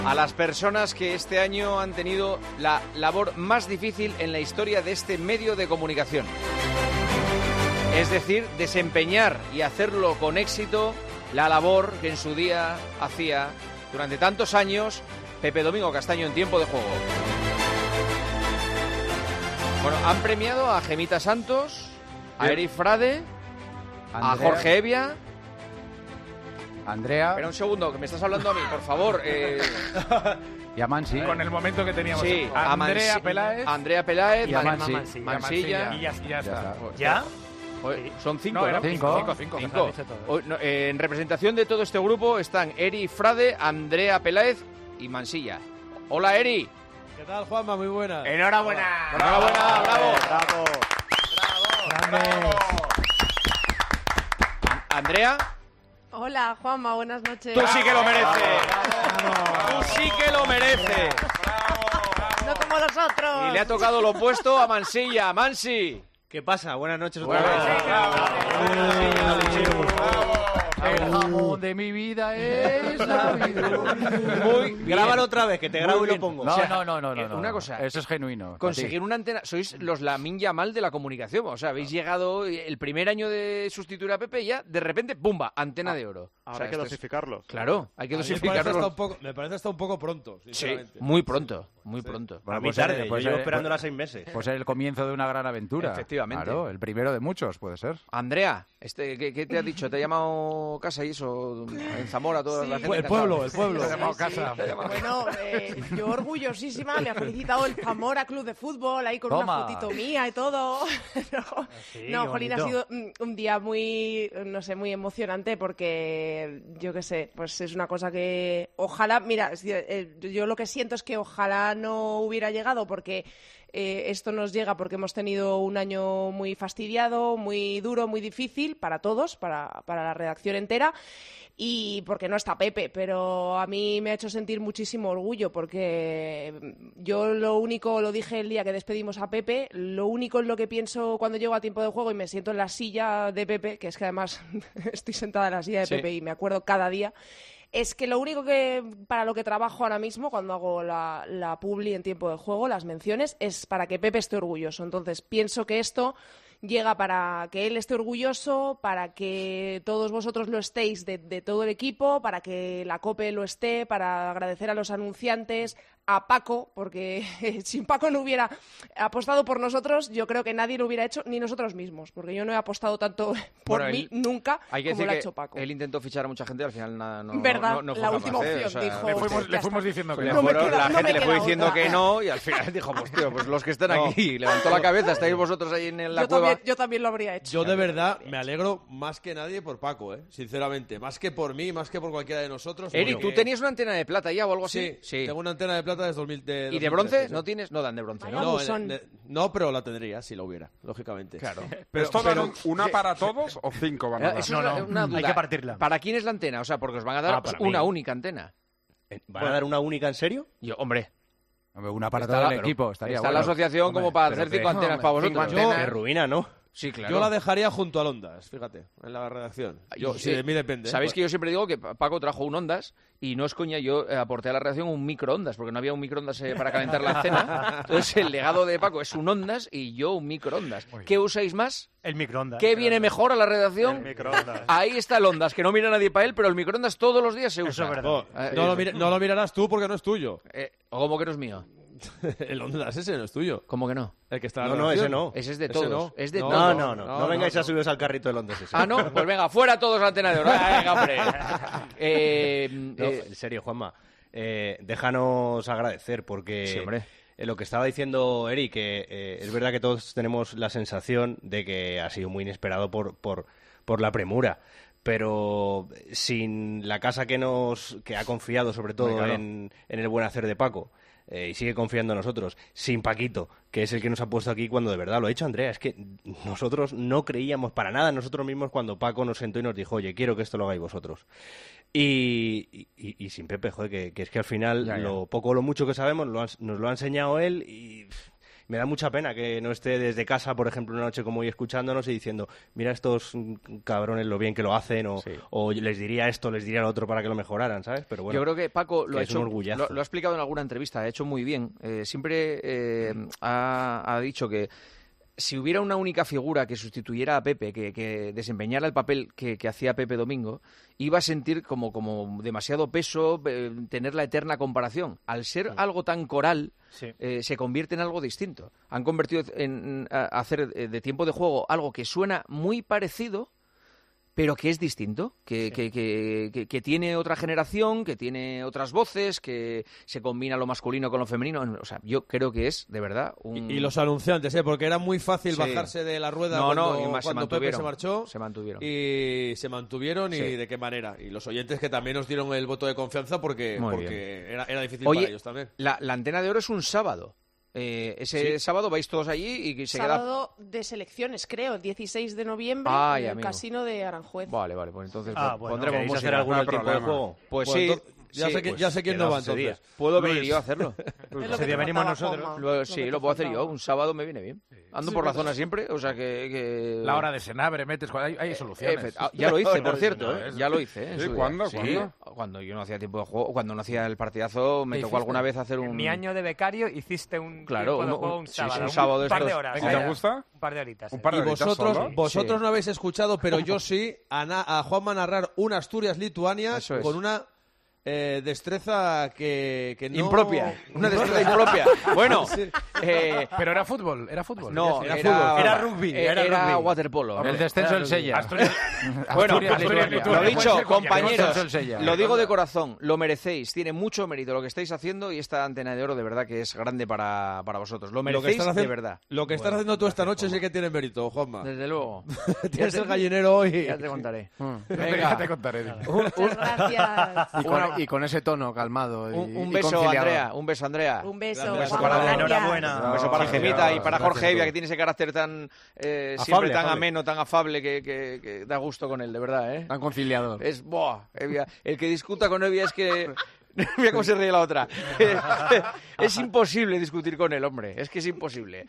a las personas que este año han tenido la labor más difícil en la historia de este medio de comunicación. Es decir, desempeñar y hacerlo con éxito la labor que en su día hacía durante tantos años Pepe Domingo Castaño en Tiempo de Juego. Bueno, han premiado a Gemita Santos, a Eri Frade, a Jorge Evia. Andrea. Espera un segundo, que me estás hablando a mí, por favor. Y a Mansi. Con el momento que teníamos. Sí, Andrea Peláez y a Mansi. Mansilla. Y ya está. ¿Ya? Son 5, no, ¿no? 5. En representación de todo este grupo están Eri Frade, Andrea Peláez y Mansilla. Hola, Eri. ¿Qué tal, Juanma? Muy buena. ¡Enhorabuena! Enhorabuena, bravo. ¡Bravo! Andrea. Hola, Juanma, buenas noches. Tú sí que lo mereces. Tú sí que lo mereces. No como los otros. Y le ha tocado lo opuesto a Mansilla. Mansi. ¿Qué pasa? Buenas noches otra vez. El jamón de mi vida es la vida. Muy bien. Grábalo otra vez, que te grabo y lo pongo. No, O sea, no. una cosa. Eso es genuino. Conseguir una antena. Sois los Lamine Yamal de la comunicación. O sea, habéis llegado el primer año de sustituir a Pepe y ya, de repente, ¡pumba! Antena de oro. Ahora hay que dosificarlo. Claro, hay que Me dosificarlo. parece hasta un poco pronto, Sí, sinceramente. muy pronto, muy pronto. A mí tarde, yo llevo esperándola 6 meses. Pues el comienzo de una gran aventura. Efectivamente. Claro, el primero de muchos, puede ser. Andrea, ¿qué te ha dicho? ¿Te ha llamado casa y eso? En Zamora, toda la gente. El pueblo. Te ha llamado casa. Bueno, yo orgullosísima, me ha felicitado el Zamora Club de Fútbol, ahí con una fotito mía y todo. No, Jolín, ha sido un día muy, no sé, muy emocionante porque, yo qué sé, pues es una cosa que ojalá, mira, yo lo que siento es que ojalá no hubiera llegado porque esto nos llega porque hemos tenido un año muy fastidiado, muy duro, muy difícil para todos, para la redacción entera. Y porque no está Pepe, pero a mí me ha hecho sentir muchísimo orgullo porque yo lo dije el día que despedimos a Pepe, lo único en lo que pienso cuando llego a Tiempo de Juego y me siento en la silla de Pepe, que es que además estoy sentada en la silla de Pepe y me acuerdo cada día, es que lo único para lo que trabajo ahora mismo cuando hago la publi en Tiempo de Juego, las menciones, es para que Pepe esté orgulloso. Entonces pienso que esto llega para que él esté orgulloso, para que todos vosotros lo estéis de todo el equipo, para que la COPE lo esté, para agradecer a los anunciantes, a Paco, porque si Paco no hubiera apostado por nosotros, yo creo que nadie lo hubiera hecho, ni nosotros mismos, porque yo no he apostado tanto por mí nunca como lo ha hecho Paco. Él intentó fichar a mucha gente, al final no ¿verdad? No fue la capaz, última opción, o sea, dijo... Le fuimos diciendo que la gente le fue diciendo que no y al final dijo, pues tío, pues los que están aquí, levantó la cabeza, estáis vosotros ahí en la cueva. Yo también lo habría hecho. Yo de verdad me alegro más que nadie por Paco, sinceramente. Más que por mí, más que por cualquiera de nosotros. Eri, ¿tú tenías una antena de plata ya o algo así? Sí, tengo una antena de plata desde 2000. ¿Y de bronce? ¿No tienes? No dan de bronce, ¿no? No, pero la tendría si la hubiera, lógicamente. Claro. ¿Pero esto dan una para todos o 5 van a dar? Eso es una duda. Hay que partirla. ¿Para quién es la antena? O sea, porque os van a dar una única antena. ¿Van a dar una única en serio? Hombre, una para todo el equipo. Estaría está bueno. la asociación como para hacer 5 antenas para vosotros. Qué ruina, ¿no? Sí, claro. Yo la dejaría junto al Ondas, fíjate, en la redacción. Sí, de mí depende. Sabéis que yo siempre digo que Paco trajo un Ondas y no es coña, yo aporté a la redacción un microondas porque no había un microondas para calentar la cena. Entonces el legado de Paco es un Ondas y yo un microondas. ¿Qué usáis más? El microondas. ¿Qué viene mejor a la redacción? El microondas. Ahí está el Ondas, que no mira nadie para él, pero el microondas todos los días se usa. Eso es verdad. No lo mirarás tú porque no es tuyo. ¿O cómo que no es mío? El Ondas ese no es tuyo. ¿Cómo que no? El que está No, ese no. Ese es de todos. Es de todos. No vengáis a subiros al carrito del Ondas ese. Ah, no, pues venga, fuera todos la antena de oro. Venga, hombre. En serio, Juanma, déjanos agradecer porque sí, hombre. Lo que estaba diciendo Eri, que es verdad que todos tenemos la sensación de que ha sido muy inesperado por la premura. Pero sin la casa que ha confiado sobre todo claro. en el buen hacer de Paco, y sigue confiando en nosotros, sin Paquito, que es el que nos ha puesto aquí cuando de verdad lo ha hecho Andrea, es que nosotros no creíamos para nada en nosotros mismos cuando Paco nos sentó y nos dijo, oye, quiero que esto lo hagáis vosotros. Y sin Pepe, joder, que es que al final lo poco o lo mucho que sabemos nos lo ha enseñado él y me da mucha pena que no esté desde casa, por ejemplo, una noche como hoy escuchándonos y diciendo, mira estos cabrones lo bien que lo hacen, o les diría esto, les diría lo otro para que lo mejoraran, ¿sabes? Pero bueno, yo creo que Paco lo ha hecho, lo ha explicado en alguna entrevista, ha hecho muy bien. Siempre ha dicho que si hubiera una única figura que sustituyera a Pepe, que desempeñara el papel que hacía Pepe Domingo, iba a sentir como demasiado peso tener la eterna comparación. Al ser algo tan coral, se convierte en algo distinto. Han convertido en hacer de tiempo de juego algo que suena muy parecido, pero que es distinto, que tiene otra generación, que tiene otras voces, que se combina lo masculino con lo femenino. O sea, yo creo que es, de verdad, Y los anunciantes, porque era muy fácil bajarse de la rueda cuando Pepe se marchó. Se mantuvieron. Y se mantuvieron, y de qué manera. Y los oyentes que también nos dieron el voto de confianza porque era difícil para ellos también. La Antena de Oro es un sábado. Ese sábado vais todos allí y se sábado de selecciones, creo, 16 de noviembre, en el casino de Aranjuez. Vale, pues entonces pondremos música. ¿Hacer algún tiempo de juego? Pues sí. Ya sé quién no va entonces. Puedo venir yo a hacerlo. Ese día venimos nosotros. Sí, lo puedo hacer yo. Un sábado me viene bien. Ando por la zona siempre, o sea que... La hora de Senabre metes... Hay soluciones. Ya lo hice, por cierto. Ya lo hice. ¿Sí? ¿Cuándo? Cuando yo no hacía tiempo de juego, cuando no hacía el partidazo, me tocó alguna vez hacer un... En mi año de becario hiciste un tiempo de juego un sábado. Un sábado un par de horas. ¿Y te gusta? Un par de horitas. Y vosotros no habéis escuchado, pero yo sí, a Juanma narrar un Asturias-Lituania con una... destreza que no... Impropia. Una destreza impropia. Bueno. Pero era fútbol. No, era rugby. Era waterpolo. El descenso del Sella. Bueno, lo dicho, ser compañeros, Sella. lo digo de corazón, lo merecéis. Tiene mucho mérito lo que estáis haciendo y esta Antena de Oro de verdad que es grande para vosotros. Lo merecéis de verdad. Lo que estás haciendo tú esta noche sí que tiene mérito, Juanma. Desde luego. Tienes el gallinero hoy. Ya te contaré. Venga, ya te contaré. Muchas gracias. Y con ese tono calmado. Un beso, Andrea. Un beso, Andrea. Un beso. Enhorabuena. Un beso para Gemita y para Jorge Evia, que tiene ese carácter tan siempre tan ameno, tan afable, que da gusto con él, de verdad, ¿eh? Tan conciliador. Es, Evia. El que discuta con Evia es que... Mira cómo se ríe la otra. Es imposible discutir con él, hombre. Es que es imposible.